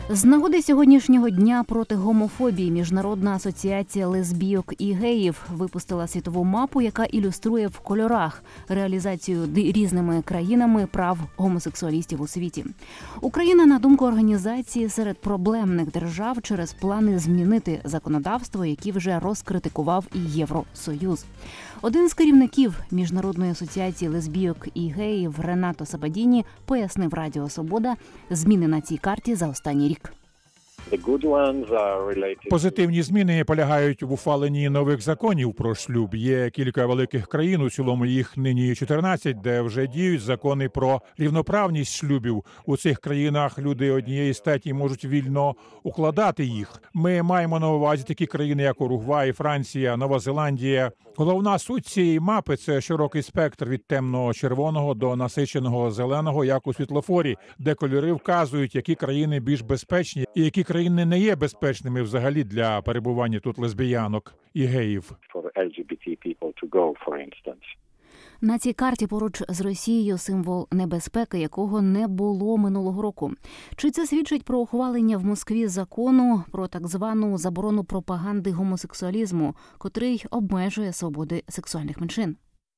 З нагоди сьогоднішнього дня проти гомофобії Міжнародна асоціація лесбійок і геїв випустила світову мапу, яка ілюструє в кольорах реалізацію різними країнами прав гомосексуалістів у світі. Україна, на думку організації, серед проблемних держав через плани змінити законодавство, які вже розкритикував і Євросоюз. Один з керівників Міжнародної асоціації лесбійок і геїв Ренато Сабадіні пояснив Радіо Свобода зміни на цій карті за останній рік. Позитивні зміни полягають в ухваленні нових законів про шлюб. Є кілька великих країн, у цілому їх нині 14, де вже діють закони про рівноправність шлюбів. У цих країнах люди однієї статі можуть вільно укладати їх. Ми маємо на увазі такі країни, як Уругвай, Франція, Нова Зеландія. Головна суть цієї мапи – це широкий спектр від темного червоного до насиченого зеленого, як у світлофорі, де кольори вказують, які країни більш безпечні і які країни не є безпечними взагалі для перебування тут лесбіянок і геїв. На цій карті поруч з Росією символ небезпеки, якого не було минулого року. Чи це свідчить про ухвалення в Москві закону про так звану заборону пропаганди гомосексуалізму, котрий обмежує свободи сексуальних меншин?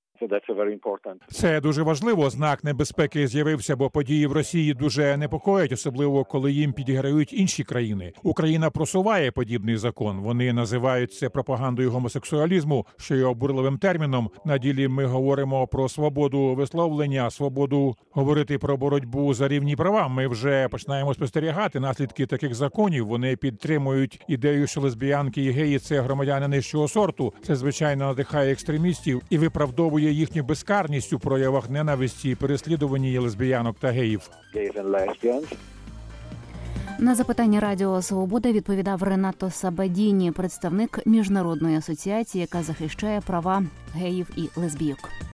Це дуже важливо. Знак небезпеки з'явився, бо події в Росії дуже непокоять, особливо коли їм підіграють інші країни. Україна просуває подібний закон. Вони називають це пропагандою гомосексуалізму, що є обурливим терміном. На ділі ми говоримо про свободу висловлення, свободу говорити про боротьбу за рівні права. Ми вже починаємо спостерігати наслідки таких законів. Вони підтримують ідею, що лесбіянки і геї – це громадяни нижчого сорту. Це, звичайно, надихає екстремістів і виправдовує їхню безкарність у проявах ненависті і переслідуванні лесбіянок та геїв. На запитання Радіо Свобода відповідав Ренато Сабадіні, представник Міжнародної асоціації, яка захищає права геїв і лесбійок.